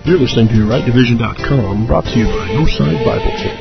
You're listening to RightDivision.com, brought to you by Northside Bible Church.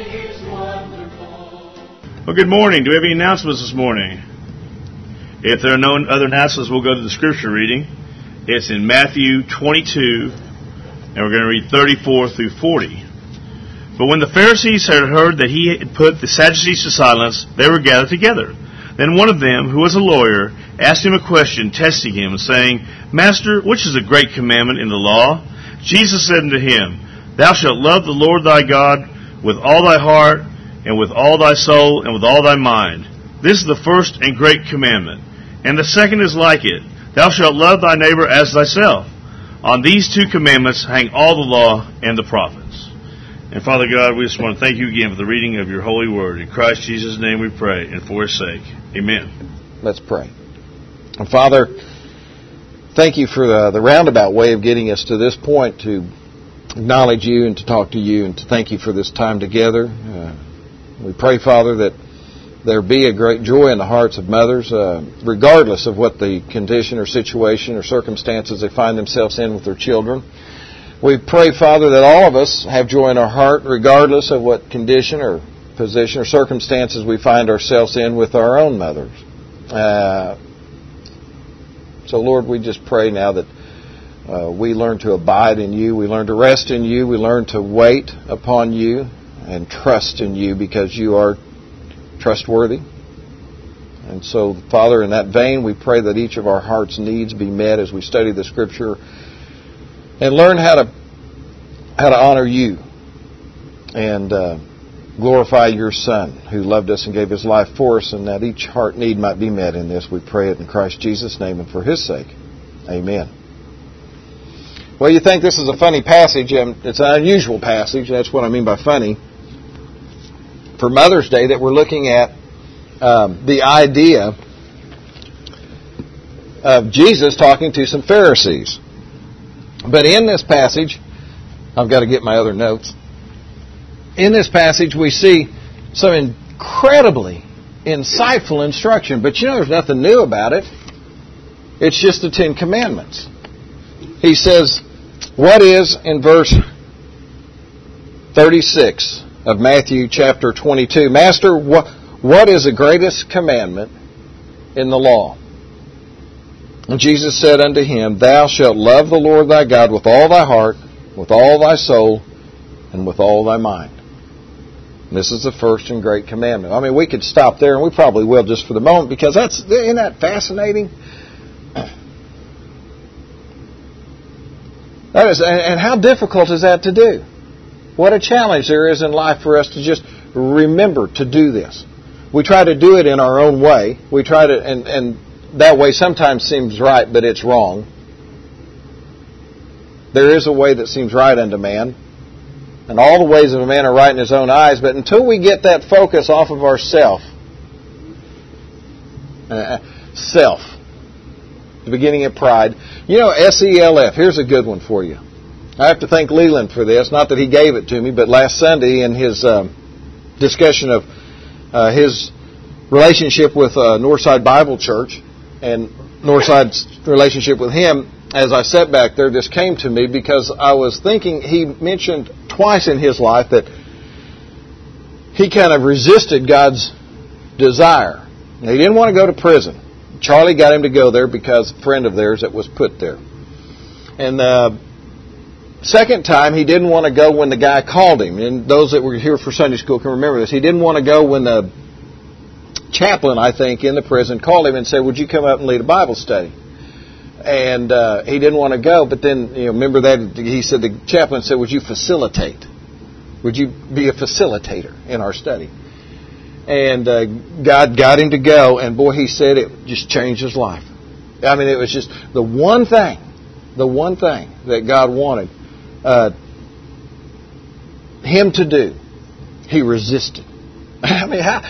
Well, good morning. Do we have any announcements this morning? If there are no other announcements, we'll go to the scripture reading. It's in Matthew 22, and we're going to read 34 through 40. But when the Pharisees had heard that he had put the Sadducees to silence, they were gathered together. Then one of them, who was a lawyer, asked him a question, testing him, saying, Master, which is a great commandment in the law? Jesus said unto him, Thou shalt love the Lord thy God with all thy heart, and with all thy soul, and with all thy mind. This is the first and great commandment. And the second is like it, Thou shalt love thy neighbor as thyself. On these two commandments hang all the law and the prophets. And Father God, we just want to thank you again for the reading of your holy word. In Christ Jesus' name we pray, and for his sake. Amen. Let's pray. And Father, thank you for the roundabout way of getting us to this point to acknowledge you and to talk to you and to thank you for this time together. We pray, Father, that there be a great joy in the hearts of mothers, regardless of what the condition or situation or circumstances they find themselves in with their children. We pray, Father, that all of us have joy in our heart, regardless of what condition or position or circumstances we find ourselves in with our own mothers. So, Lord, we just pray now that we learn to abide in you, we learn to rest in you, we learn to wait upon you and trust in you because you are trustworthy. And so, Father, in that vein, we pray that each of our hearts' needs be met as we study the Scripture and learn how to honor you and glorify your Son who loved us and gave his life for us, and that each heart need might be met in this. We pray it in Christ Jesus' name and for his sake. Amen. Well, you think this is a funny passage. It's an unusual passage. That's what I mean by funny. For Mother's Day, that we're looking at the idea of Jesus talking to some Pharisees. But in this passage, I've got to get my other notes. In this passage, we see some incredibly insightful instruction. But you know, there's nothing new about it. It's just the Ten Commandments. He says, what is, in verse 36 of Matthew chapter 22, Master, what is the greatest commandment in the law? And Jesus said unto him, Thou shalt love the Lord thy God with all thy heart, with all thy soul, and with all thy mind. And this is the first and great commandment. I mean, we could stop there, and we probably will just for the moment, because isn't that fascinating? That is, and how difficult is that to do? What a challenge there is in life for us to just remember to do this. We try to do it in our own way. We try to, and that way sometimes seems right, but it's wrong. There is a way that seems right unto man, and all the ways of a man are right in his own eyes, but until we get that focus off of ourself, the beginning of pride. You know, SELF, here's a good one for you. I have to thank Leland for this. Not that he gave it to me, but last Sunday in his discussion of his relationship with Northside Bible Church and Northside's relationship with him, as I sat back there, this came to me because I was thinking he mentioned twice in his life that he kind of resisted God's desire. Now, he didn't want to go to prison. Charlie got him to go there because a friend of theirs that was put there. And second time, he didn't want to go when the guy called him. And those that were here for Sunday school can remember this. He didn't want to go when the chaplain, I think, in the prison called him and said, would you come up and lead a Bible study? And he didn't want to go. But then, remember that he said, the chaplain said, would you facilitate? Would you be a facilitator in our study? And God got him to go. And boy, he said it just changed his life. I mean, it was just the one thing that God wanted him to do, he resisted. I mean, how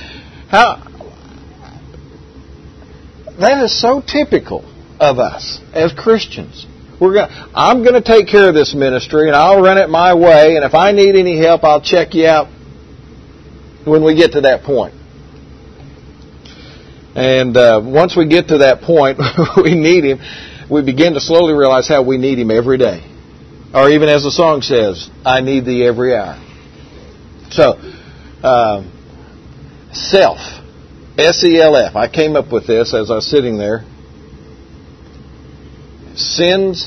that is so typical of us as Christians. I'm going to take care of this ministry, and I'll run it my way, and if I need any help, I'll check you out when we get to that point. And once we get to that point, we need Him. We begin to slowly realize how we need Him every day. Or even as the song says, I need thee every hour. So, self. S-E-L-F. I came up with this as I was sitting there. Sin's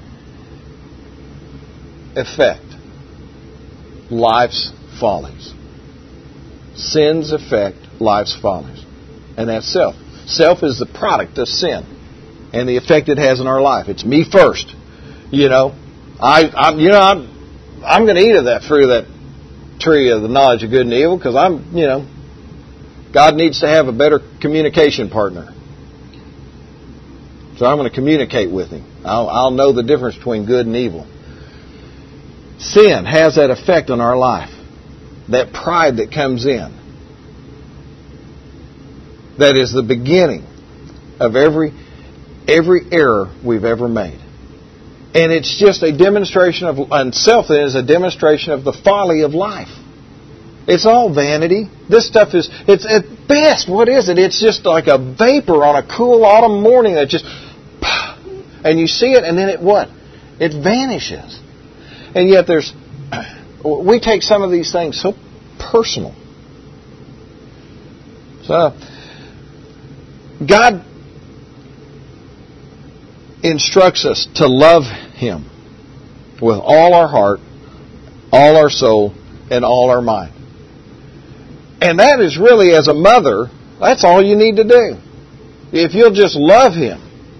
effect. Life's follies. Sin's effect. Life's follies. And that's self. Self is the product of sin and the effect it has in our life. It's me first. You know, I'm going to eat of that fruit of that tree of the knowledge of good and evil because God needs to have a better communication partner. So I'm going to communicate with Him. I'll know the difference between good and evil. Sin has that effect on our life. That pride that comes in. That is the beginning of every error we've ever made. And it's just a demonstration of, and self is a demonstration of the folly of life. It's all vanity. This stuff is, it's at best, what is it? It's just like a vapor on a cool autumn morning that just, and you see it and then it what? It vanishes. And yet we take some of these things so personal. So, God instructs us to love Him with all our heart, all our soul, and all our mind. And that is really, as a mother, that's all you need to do. If you'll just love Him,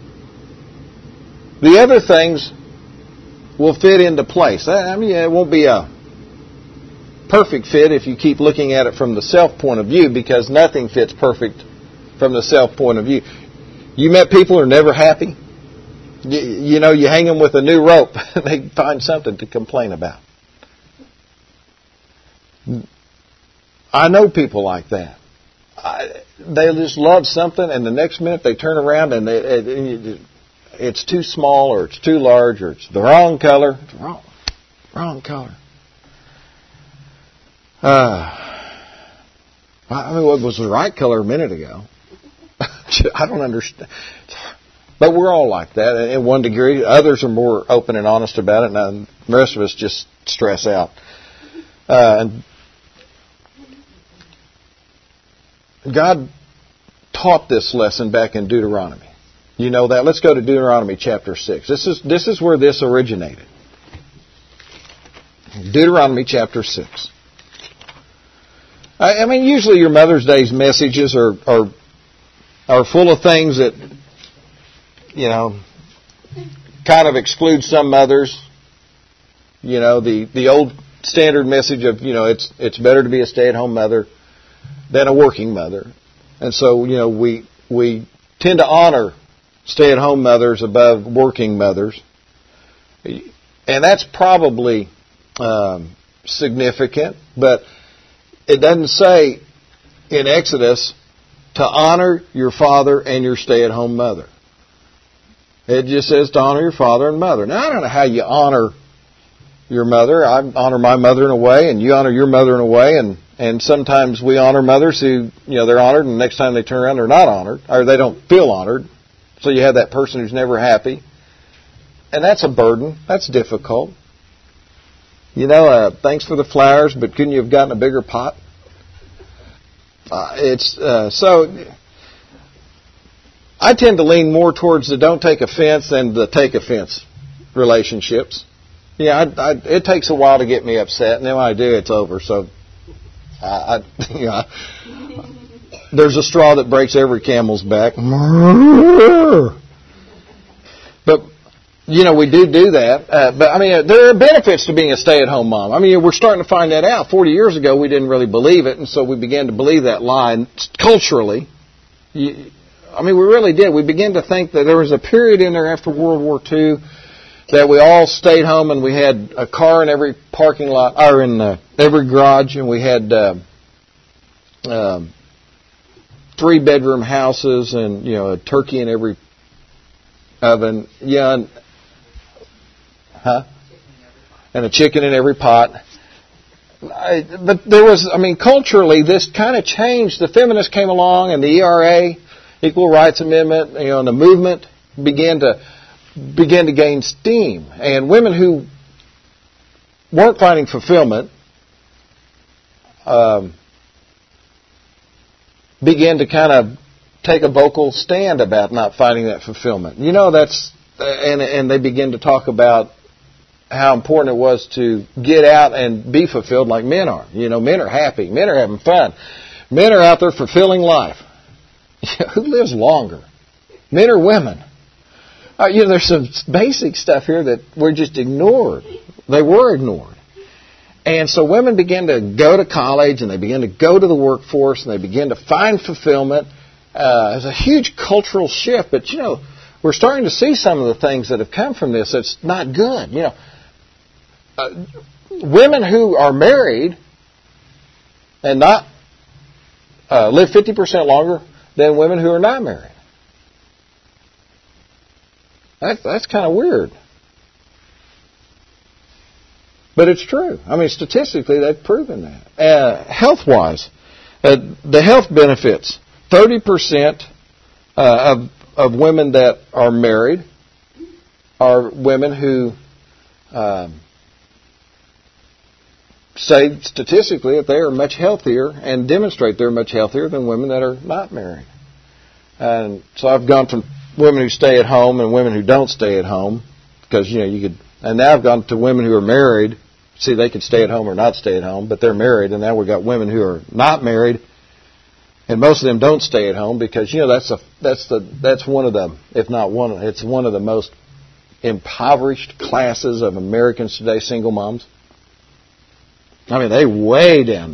the other things will fit into place. I mean, it won't be a perfect fit if you keep looking at it from the self point of view, because nothing fits perfect from the self point of view. You met people who are never happy? You hang them with a new rope, they find something to complain about. I know people like that. They just love something, and the next minute they turn around and it's too small, or it's too large, or it's the wrong color. It's wrong color. What was the right color a minute ago? I don't understand. But we're all like that in one degree. Others are more open and honest about it, and the rest of us just stress out. God taught this lesson back in Deuteronomy. You know that. Let's go to Deuteronomy chapter 6. This is where this originated. Deuteronomy chapter 6. I mean, usually your Mother's Day messages are full of things that, kind of exclude some mothers. The old standard message of, it's better to be a stay-at-home mother than a working mother. And so, we tend to honor stay-at-home mothers above working mothers. And that's probably significant, but it doesn't say in Exodus to honor your father and your stay-at-home mother. It just says to honor your father and mother. Now, I don't know how you honor your mother. I honor my mother in a way, and you honor your mother in a way, and sometimes we honor mothers who, they're honored, and the next time they turn around, they're not honored, or they don't feel honored. So you have that person who's never happy. And that's a burden. That's difficult. Thanks for the flowers, but couldn't you have gotten a bigger pot? So I tend to lean more towards the don't take offense than the take offense relationships. It takes a while to get me upset, and then when I do, it's over. So, there's a straw that breaks every camel's back. But, we do that. But, there are benefits to being a stay-at-home mom. We're starting to find that out. 40 years ago, we didn't really believe it, and so we began to believe that lie. And culturally, we really did. We began to think that there was a period in there after World War II that we all stayed home and we had a car in every parking lot, or in every garage, and we had 3-bedroom houses and, a turkey in every oven. And a chicken in every pot. But there was, culturally, this kind of changed. The feminists came along, and the ERA, Equal Rights Amendment, and the movement began to gain steam. And women who weren't finding fulfillment began to kind of take a vocal stand about not finding that fulfillment. You know, and they begin to talk about how important it was to get out and be fulfilled like men are. You know, men are happy. Men are having fun. Men are out there fulfilling life. Who lives longer? Men or women? You know, there's some basic stuff here that were just ignored. They were ignored. And so women began to go to college, and they began to go to the workforce, and they began to find fulfillment. There's a huge cultural shift, but, you know, we're starting to see some of the things that have come from this that's not good. You know, women who are married and not live 50% longer than women who are not married. That's kind of weird. But it's true. I mean, statistically, they've proven that. Health-wise, the health benefits, 30% of women that are married are women who say statistically that they are much healthier and demonstrate they're much healthier than women that are not married. And so I've gone from women who stay at home and women who don't stay at home, because, you know, you could, and now I've gone to women who are married. See, they could stay at home or not stay at home, but they're married, and now we've got women who are not married, and most of them don't stay at home because, you know, that's one of the, if not one, it's one of the most impoverished classes of Americans today, single moms. I mean, they're way down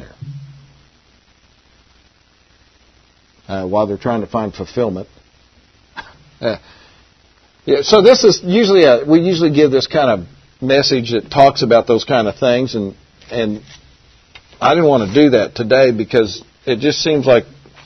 there while they're trying to find fulfillment. Yeah, so this is usually we usually give this kind of message that talks about those kind of things, and I didn't want to do that today because it just seems like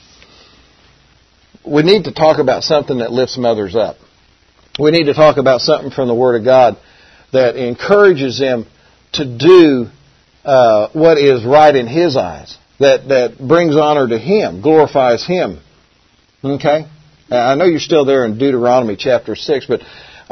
we need to talk about something that lifts mothers up. We need to talk about something from the Word of God that encourages them to do what is right in His eyes, that brings honor to Him, glorifies Him. Okay? I know you're still there in Deuteronomy chapter 6, but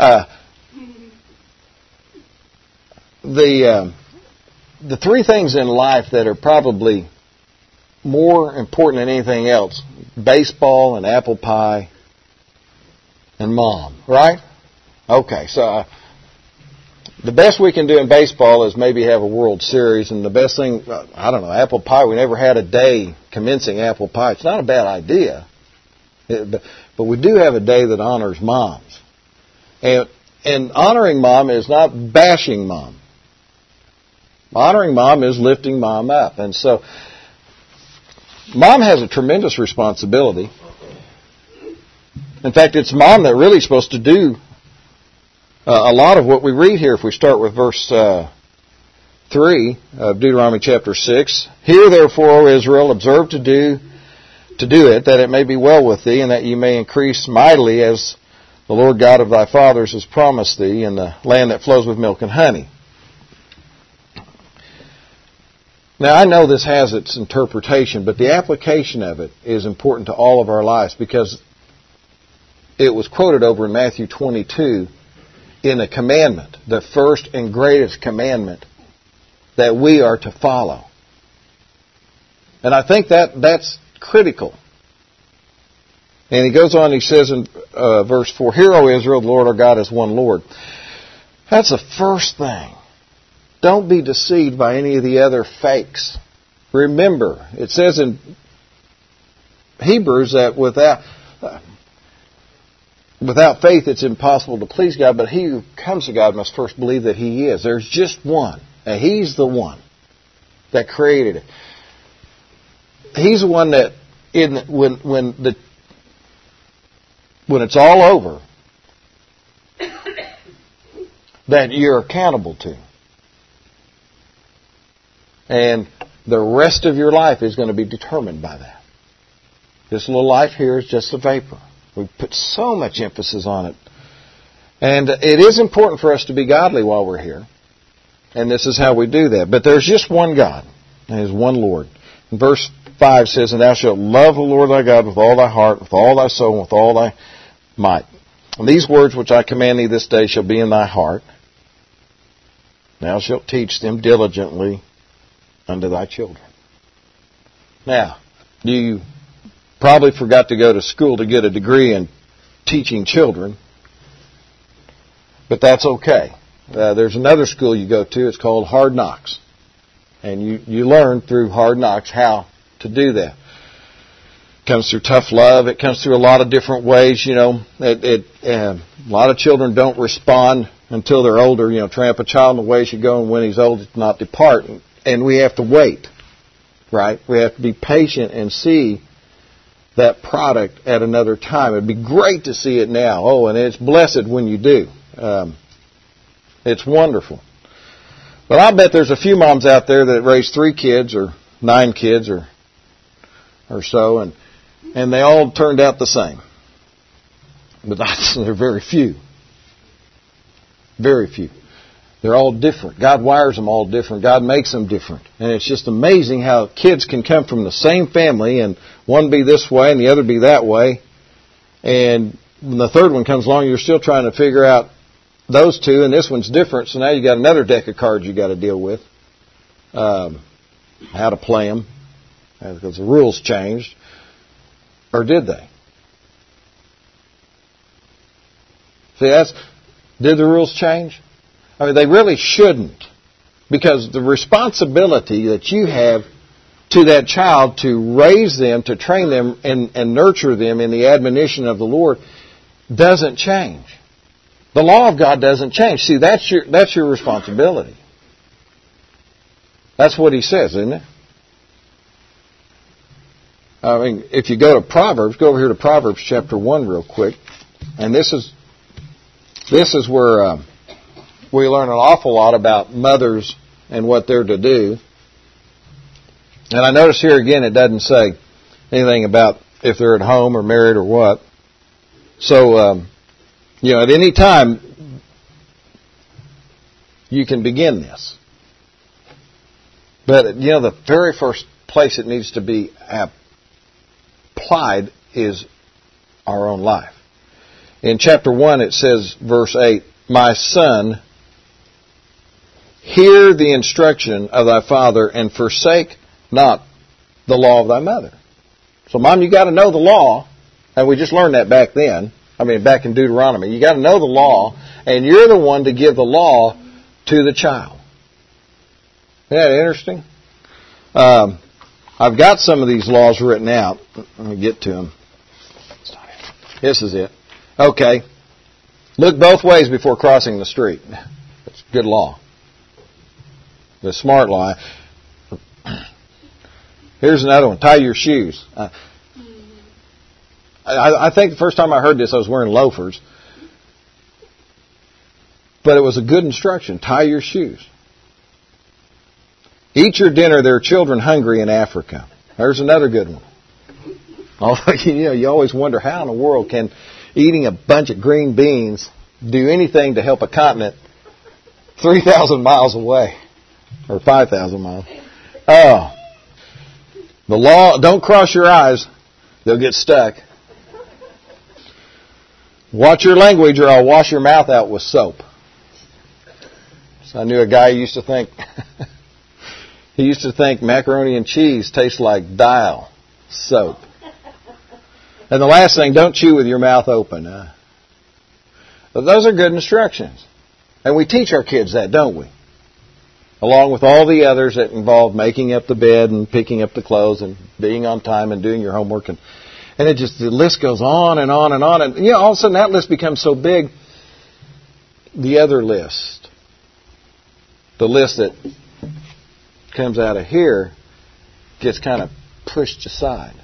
the three things in life that are probably more important than anything else: baseball and apple pie and mom, right? Okay, so the best we can do in baseball is maybe have a World Series, and the best thing, I don't know, apple pie, we never had a day commencing apple pie. It's not a bad idea. But we do have a day that honors moms. And honoring mom is not bashing mom. Honoring mom is lifting mom up. And so mom has a tremendous responsibility. In fact, it's mom that really is supposed to do a lot of what we read here. If we start with verse 3 of Deuteronomy chapter 6. Hear therefore, O Israel, observe to do it, that it may be well with thee, and that ye may increase mightily, as the Lord God of thy fathers has promised thee, in the land that flows with milk and honey. Now, I know this has its interpretation, but the application of it is important to all of our lives, because it was quoted over in Matthew 22 in a commandment, the first and greatest commandment that we are to follow. And I think that's critical. And he goes on, he says in verse 4, Hear, O Israel, the Lord our God is one Lord. That's the first thing. Don't be deceived by any of the other fakes. Remember, it says in Hebrews that without faith it's impossible to please God, but he who comes to God must first believe that He is. There's just one, and He's the one that created it. He's the one that when it's all over, that you're accountable to. And the rest of your life is going to be determined by that. This little life here is just a vapor. We put so much emphasis on it. And it is important for us to be godly while we're here. And this is how we do that. But there's just one God, and His one Lord. And verse 5 says, And thou shalt love the Lord thy God with all thy heart, with all thy soul, and with all thy might. And these words which I command thee this day shall be in thy heart. Thou shalt teach them diligently unto thy children. Now, you probably forgot to go to school to get a degree in teaching children, but that's okay. There's another school you go to. It's called Hard Knocks. And you learn through Hard Knocks how to do that. It comes through tough love. It comes through a lot of different ways. A lot of children don't respond until they're older. Train up a child in the way he should go, and when he's old, it's not depart. And we have to wait, right? We have to be patient and see that product at another time. It'd be great to see it now. Oh, and it's blessed when you do. It's wonderful. But I bet there's a few moms out there that raise 3 kids or 9 kids or so, and they all turned out the same. But they're very few. Very few. They're all different. God wires them all different. God makes them different. And it's just amazing how kids can come from the same family and one be this way and the other be that way. And when the third one comes along, you're still trying to figure out those two, and this one's different. So now you got another deck of cards you got to deal with. How to play them. Because the rules changed. Or did they? See, did the rules change? I mean, they really shouldn't. Because the responsibility that you have to that child to raise them, to train them, and nurture them in the admonition of the Lord doesn't change. The law of God doesn't change. See, that's your responsibility. That's what He says, isn't it? I mean, if you go to Proverbs, go over here to Proverbs chapter 1 real quick. And this is where we learn an awful lot about mothers and what they're to do. And I notice here again it doesn't say anything about if they're at home or married or what. So, at any time, you can begin this. But, the very first place it needs to be applied is our own life. In chapter 1, it says, verse 8, My son, hear the instruction of thy father, and forsake not the law of thy mother. So, Mom, you got to know the law, and we just learned that back then. Back in Deuteronomy. You got to know the law, and you're the one to give the law to the child. Isn't that interesting? I've got some of these laws written out. Let me get to them. This is it. Okay. Look both ways before crossing the street. That's good law. The smart law. Here's another one. Tie your shoes. I think the first time I heard this, I was wearing loafers. But it was a good instruction. Tie your shoes. Eat your dinner. There are children hungry in Africa. There's another good one. Although, you always wonder how in the world can eating a bunch of green beans do anything to help a continent 3,000 miles away. Or 5,000 miles. Oh. The law, don't cross your eyes. They'll get stuck. Watch your language or I'll wash your mouth out with soap. So I knew a guy who used to think macaroni and cheese tastes like Dial soap. And the last thing, don't chew with your mouth open. But those are good instructions. And we teach our kids that, don't we? Along with all the others that involve making up the bed and picking up the clothes and being on time and doing your homework. And the list goes on and on and on. And, all of a sudden that list becomes so big, the other list, the list that comes out of here, gets kind of pushed aside.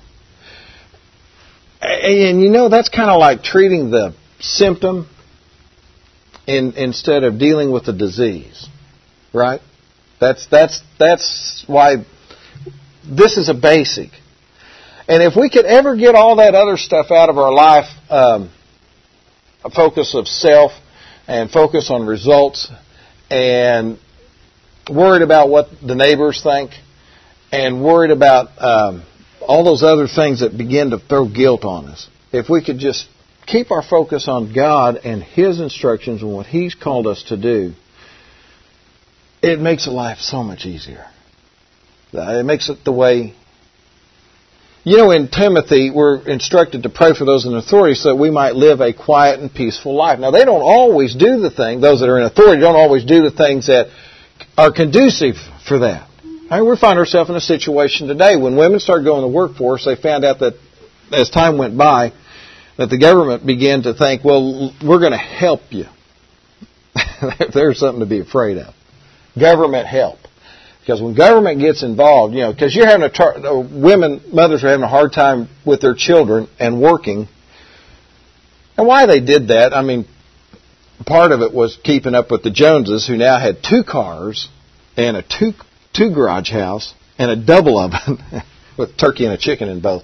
And, that's kind of like treating the symptom instead of dealing with the disease. Right? That's why this is a basic. And if we could ever get all that other stuff out of our life, a focus of self and focus on results and worried about what the neighbors think and worried about all those other things that begin to throw guilt on us. If we could just keep our focus on God and His instructions and what He's called us to do, it makes life so much easier. It makes it the way... in Timothy, we're instructed to pray for those in authority so that we might live a quiet and peaceful life. Now, they don't always do the thing, those that are in authority don't always do the things that are conducive for that. We find ourselves in a situation today when women started going to the workforce, they found out that as time went by, that the government began to think, well, we're going to help you. There's something to be afraid of. Government help. Because when government gets involved, because you're having mothers are having a hard time with their children and working. And why they did that, part of it was keeping up with the Joneses, who now had 2 cars and a two garage house and a double oven with turkey and a chicken in both.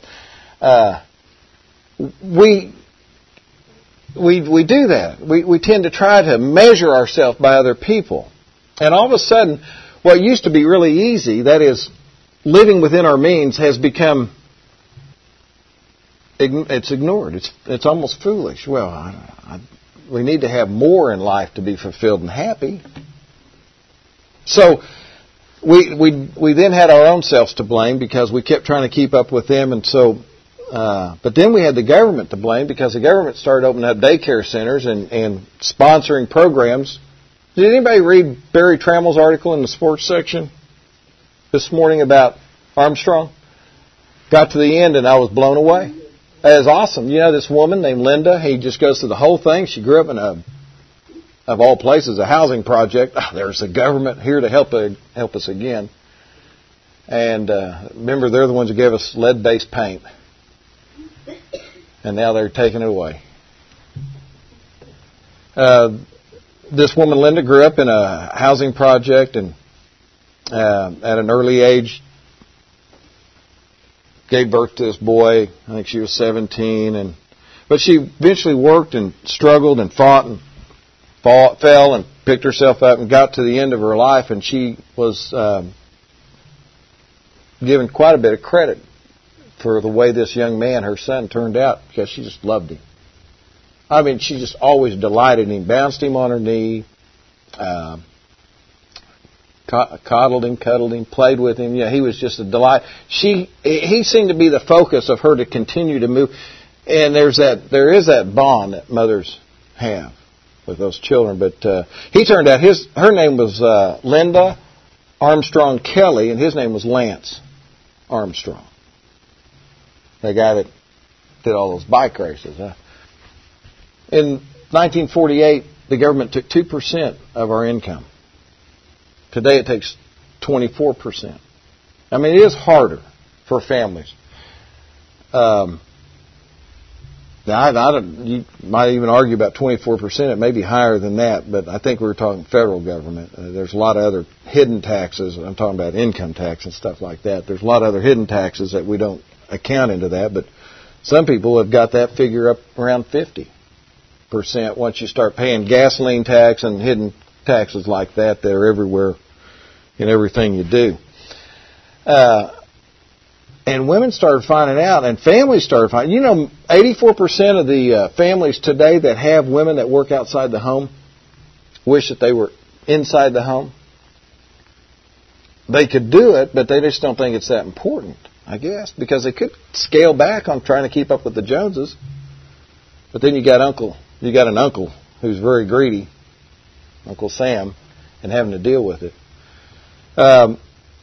We do that. We tend to try to measure ourselves by other people. And all of a sudden, what used to be really easy, that is, living within our means, has become, it's ignored. It's almost foolish. Well, we need to have more in life to be fulfilled and happy. So, we then had our own selves to blame because we kept trying to keep up with them, and so... but then we had the government to blame because the government started opening up daycare centers and sponsoring programs. Did anybody read Barry Trammell's article in the sports section this morning about Armstrong? Got to the end and I was blown away. That is awesome. This woman named Linda, he just goes through the whole thing. She grew up in of all places, a housing project. There's the government here to help us again. And remember, they're the ones who gave us lead-based paint. And now they're taking it away. This woman, Linda, grew up in a housing project and at an early age gave birth to this boy. I think she was 17. But she eventually worked and struggled and fought and fell and picked herself up and got to the end of her life. And she was given quite a bit of credit for the way this young man, her son, turned out because she just loved him. She just always delighted in him, bounced him on her knee, coddled him, cuddled him, played with him. He was just a delight. He seemed to be the focus of her to continue to move. And there is that bond that mothers have with those children. But he turned out, her name was Linda Armstrong Kelly, and his name was Lance Armstrong, the guy that did all those bike races. In 1948, the government took 2% of our income. Today it takes 24%. It is harder for families. You might even argue about 24%. It may be higher than that, but I think we're talking federal government. There's a lot of other hidden taxes. I'm talking about income tax and stuff like that. There's a lot of other hidden taxes that we don't account into that, but some people have got that figure up around 50%. Once you start paying gasoline tax and hidden taxes like that, they're everywhere in everything you do. And women started finding out, and families started finding. 84% of the families today that have women that work outside the home wish that they were inside the home. They could do it, but they just don't think it's that important, I guess, because they could scale back on trying to keep up with the Joneses. But then you got an uncle who's very greedy, Uncle Sam, and having to deal with it. The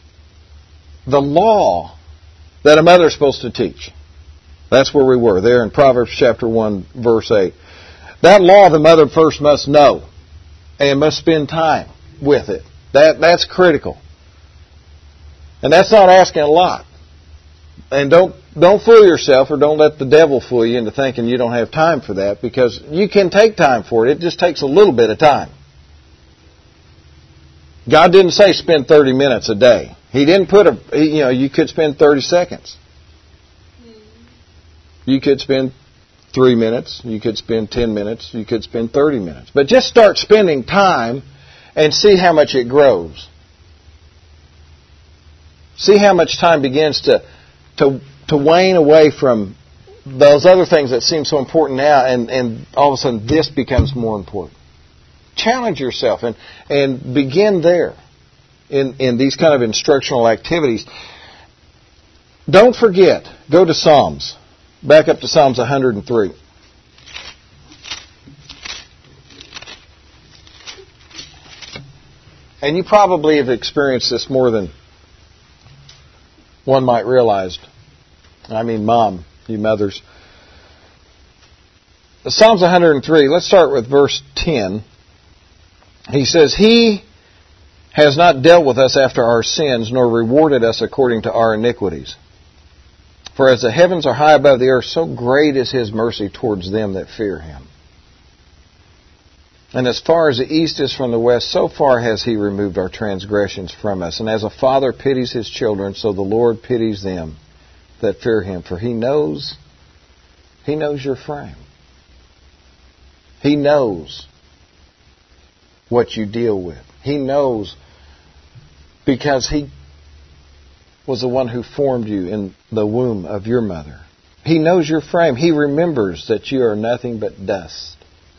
law that a mother is supposed to teach. That's where we were, there in Proverbs chapter 1, verse 8. That law the mother first must know and must spend time with it. That's critical. And that's not asking a lot. And don't fool yourself, or don't let the devil fool you into thinking you don't have time for that, because you can take time for it. It just takes a little bit of time. God didn't say spend 30 minutes a day. He didn't put you could spend 30 seconds. You could spend 3 minutes. You could spend 10 minutes. You could spend 30 minutes. But just start spending time and see how much it grows. See how much time begins to wane away from those other things that seem so important now, and all of a sudden this becomes more important. Challenge yourself and begin there. in these kind of instructional activities, don't forget, go to Psalms. Back up to Psalms 103. And you probably have experienced this more than one might realize. I mean, Mom, you mothers. Psalms 103, let's start with verse 10. He says, He has not dealt with us after our sins, nor rewarded us according to our iniquities. For as the heavens are high above the earth, so great is His mercy towards them that fear Him. And as far as the east is from the west, so far has He removed our transgressions from us. And as a father pities his children, so the Lord pities them that fear Him. For He knows your frame. He knows what you deal with. He knows because He was the one who formed you in the womb of your mother. He knows your frame. He remembers that you are nothing but dust.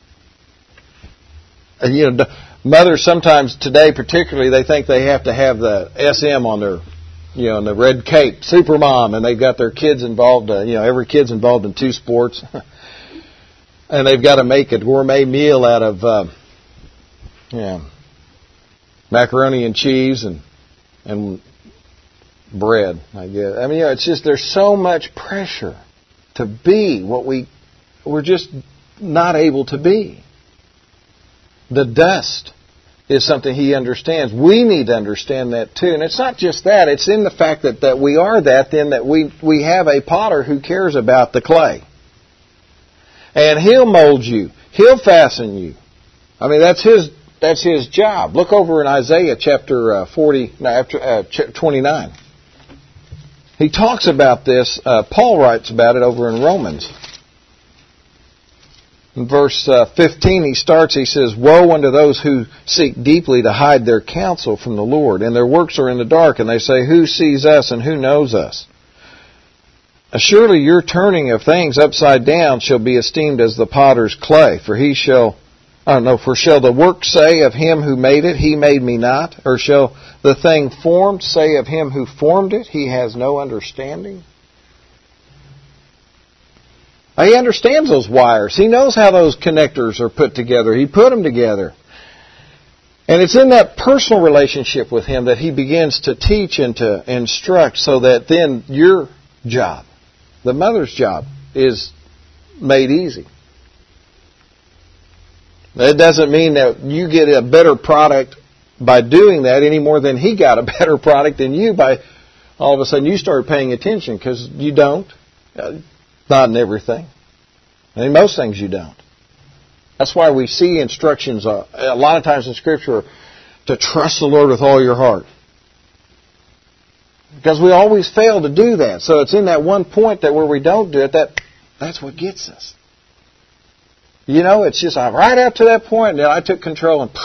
And mothers sometimes today particularly, they think they have to have the SM on their, in the red cape, super mom, and they've got their kids involved, every kid's involved in 2 sports. And they've got to make a gourmet meal out of, macaroni and cheese and bread, I guess. I mean, it's just, there's so much pressure to be what we're just not able to be. The dust is something He understands. We need to understand that too. And it's not just that. It's in the fact that we are that, then that we have a potter who cares about the clay. And He'll mold you. He'll fasten you. I mean, that's His job. Look over in Isaiah chapter 29. He talks about this. Paul writes about it over in Romans. In verse 15, he says, Woe unto those who seek deeply to hide their counsel from the Lord, and their works are in the dark, and they say, Who sees us and who knows us? Surely your turning of things upside down shall be esteemed as the potter's clay, for shall the work say of Him who made it, He made me not? Or shall the thing formed say of Him who formed it, He has no understanding? He understands those wires. He knows how those connectors are put together. He put them together. And it's in that personal relationship with Him that He begins to teach and to instruct, so that then your job, the mother's job, is made easy. That doesn't mean that you get a better product by doing that any more than He got a better product than you by all of a sudden you start paying attention, because you don't. Not in everything. In most things you don't. That's why we see instructions a lot of times in Scripture to trust the Lord with all your heart. Because we always fail to do that. So it's in that one point that where we don't do it, that's what gets us. It's just right up to that point, and then I took control and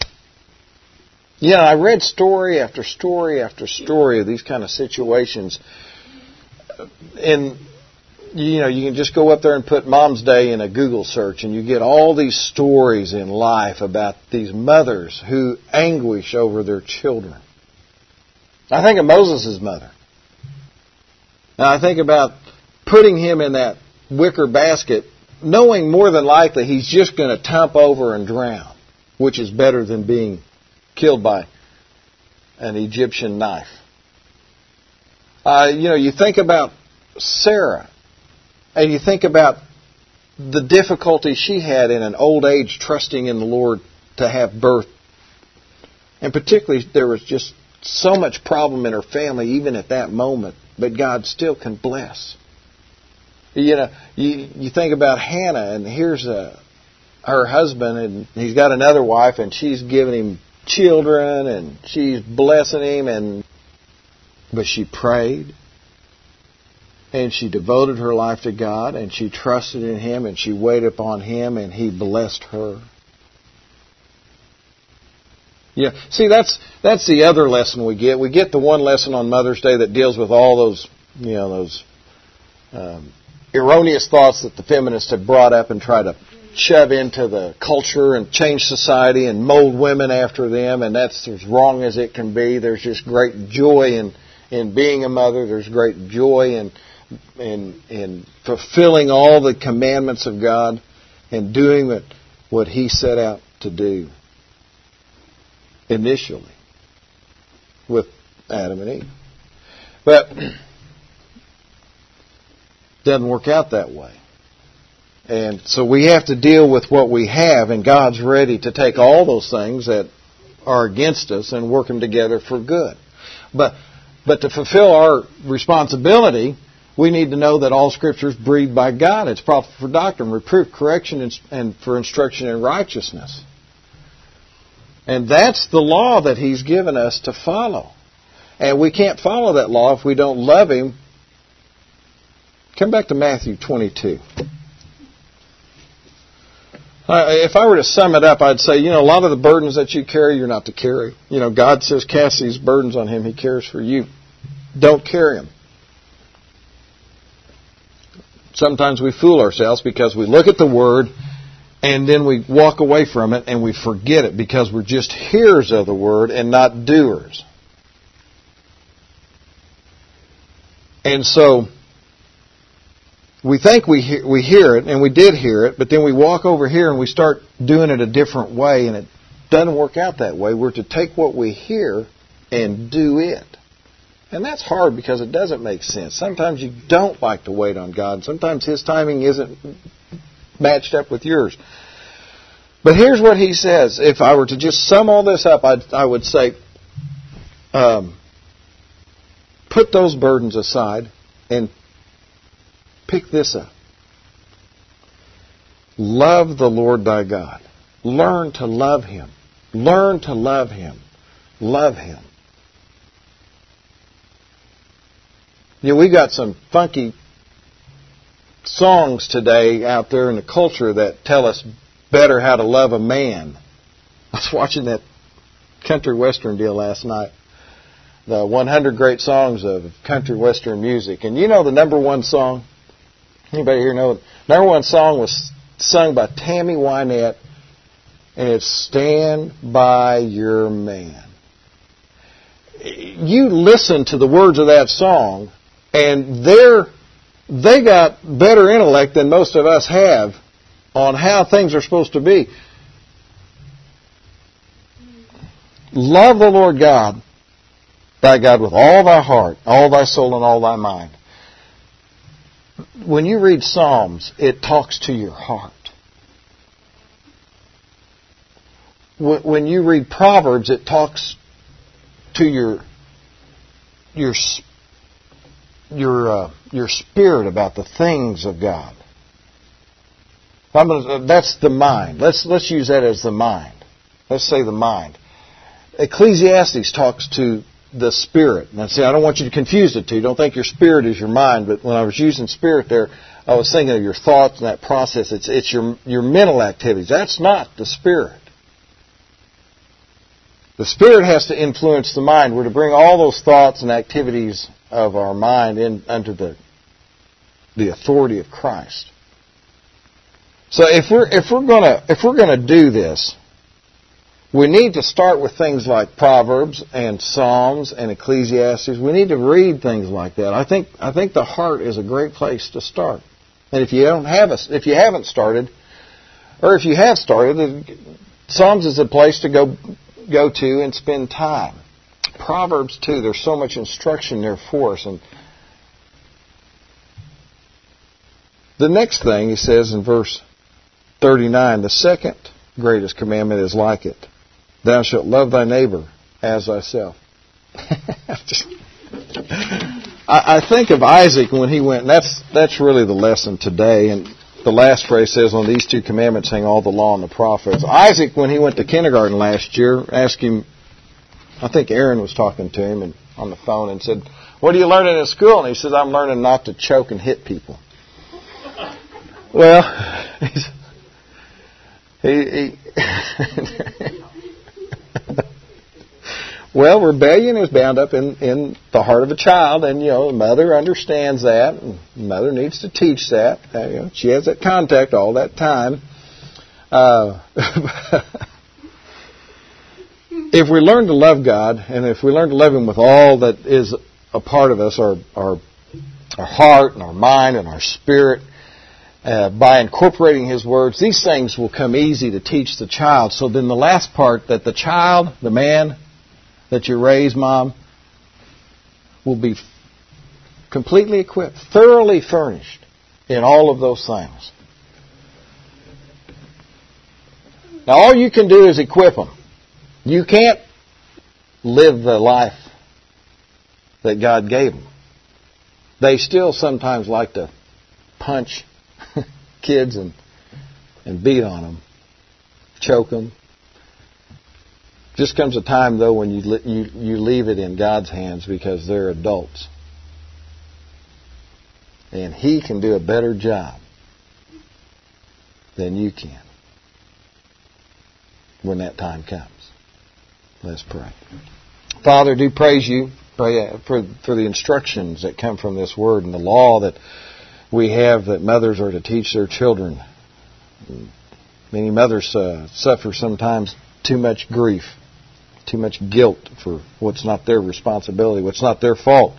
I read story after story after story of these kind of situations. And you can just go up there and put Mom's Day in a Google search, and you get all these stories in life about these mothers who anguish over their children. I think of Moses' mother. Now I think about putting him in that wicker basket, knowing more than likely he's just going to tump over and drown, which is better than being killed by an Egyptian knife. You think about Sarah, and you think about the difficulty she had in an old age trusting in the Lord to have birth. And particularly there was just so much problem in her family even at that moment, but God still can bless. You think about Hannah, and here's her husband, and he's got another wife, and she's giving him children, and she's blessing him, but she prayed. And she devoted her life to God, and she trusted in Him, and she waited upon Him, and He blessed her. See, that's the other lesson we get. We get the one lesson on Mother's Day that deals with all those erroneous thoughts that the feminists have brought up and try to shove into the culture and change society and mold women after them, and that's as wrong as it can be. There's just great joy in being a mother. There's great joy in fulfilling all the commandments of God and doing what He set out to do initially with Adam and Eve. But it doesn't work out that way. And so we have to deal with what we have, and God's ready to take all those things that are against us and work them together for good. But to fulfill our responsibility, we need to know that all Scripture is breathed by God. It's proper for doctrine, reproof, correction, and for instruction in righteousness. And that's the law that He's given us to follow. And we can't follow that law if we don't love Him. Come back to Matthew 22. If I were to sum it up, I'd say, a lot of the burdens that you carry, you're not to carry. God says, cast these burdens on Him. He cares for you. Don't carry them. Sometimes we fool ourselves because we look at the Word and then we walk away from it and we forget it because we're just hearers of the Word and not doers. And so we think we hear it, and we did hear it, but then we walk over here and we start doing it a different way, and it doesn't work out that way. We're to take what we hear and do it. And that's hard because it doesn't make sense. Sometimes you don't like to wait on God. Sometimes His timing isn't matched up with yours. But here's what He says. If I were to just sum all this up, I would say, put those burdens aside and pick this up. Love the Lord thy God. Learn to love Him. Learn to love Him. Love Him. We got some funky songs today out there in the culture that tell us better how to love a man. I was watching that country western deal last night. The 100 great songs of country western music. And the number one song? Anybody here know it? Number one song was sung by Tammy Wynette, and it's Stand By Your Man. You listen to the words of that song, and they got better intellect than most of us have on how things are supposed to be. Love the Lord God, thy God, with all thy heart, all thy soul, and all thy mind. When you read Psalms, it talks to your heart. When you read Proverbs, it talks to your spirit about the things of God. That's the mind. Let's use that as the mind. Let's say the mind. Ecclesiastes talks to the spirit. Now, see, I don't want you to confuse the two. Don't think your spirit is your mind. But when I was using spirit there, I was thinking of your thoughts and that process. It's your mental activities. That's not the spirit. The spirit has to influence the mind. We're to bring all those thoughts and activities of our mind in under the authority of Christ. So if we're gonna do this, we need to start with things like Proverbs and Psalms and Ecclesiastes. We need to read things like that. I think the heart is a great place to start. And if you haven't started, or if you have started, Psalms is a place to go to and spend time. Proverbs too. There's so much instruction there for us. And the next thing he says in verse 39, the second greatest commandment is like it. Thou shalt love thy neighbor as thyself. I think of Isaac when he went, and that's really the lesson today. And the last phrase says, on these two commandments hang all the law and the prophets. Isaac, when he went to kindergarten last year, asked him, I think Aaron was talking to him on the phone and said, what are you learning at school? And he said, I'm learning not to choke and hit people. Well, well, rebellion is bound up in the heart of a child, and the mother understands that, and the mother needs to teach that. She has that contact all that time. If we learn to love God, and if we learn to love Him with all that is a part of us, our heart and our mind and our spirit, by incorporating His words, these things will come easy to teach the child. So then the last part, that the child, the man that you raise, Mom, will be completely equipped, thoroughly furnished in all of those things. Now all you can do is equip them. You can't live the life that God gave them. They still sometimes like to punch kids and beat on them, choke them. Just comes a time, though, when you leave it in God's hands because they're adults. And He can do a better job than you can when that time comes. Let's pray. Father, do praise You for the instructions that come from this Word and the law that we have that mothers are to teach their children. Many mothers suffer sometimes too much grief, too much guilt for what's not their responsibility, what's not their fault.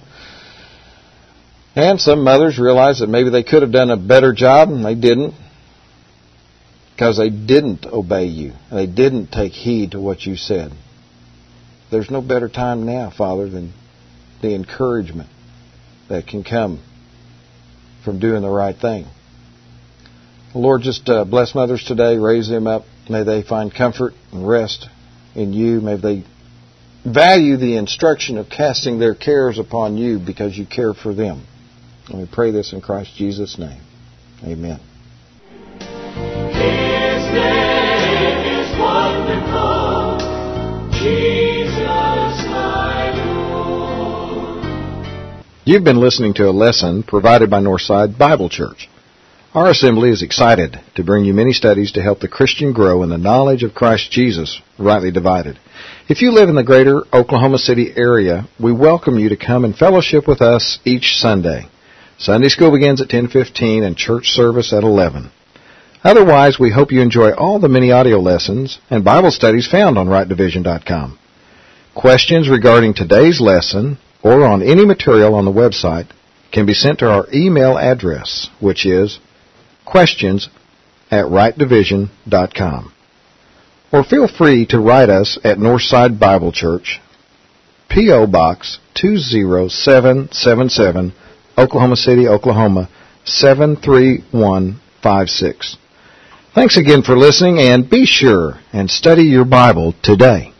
And some mothers realize that maybe they could have done a better job and they didn't, because they didn't obey You. They didn't take heed to what You said. There's no better time now, Father, than the encouragement that can come from doing the right thing. Lord, just bless mothers today. Raise them up. May they find comfort and rest in You. May they value the instruction of casting their cares upon You because You care for them. And we pray this in Christ Jesus' name. Amen. His name is wonderful, Jesus my Lord. You've been listening to a lesson provided by Northside Bible Church. Our assembly is excited to bring you many studies to help the Christian grow in the knowledge of Christ Jesus, rightly divided. If you live in the greater Oklahoma City area, we welcome you to come and fellowship with us each Sunday. Sunday school begins at 10:15 and church service at 11. Otherwise, we hope you enjoy all the many audio lessons and Bible studies found on rightdivision.com. Questions regarding today's lesson or on any material on the website can be sent to our email address, which is questions@rightdivision.com. Or feel free to write us at Northside Bible Church, P.O. Box 20777, Oklahoma City, Oklahoma 73156. Thanks again for listening, and be sure and study your Bible today.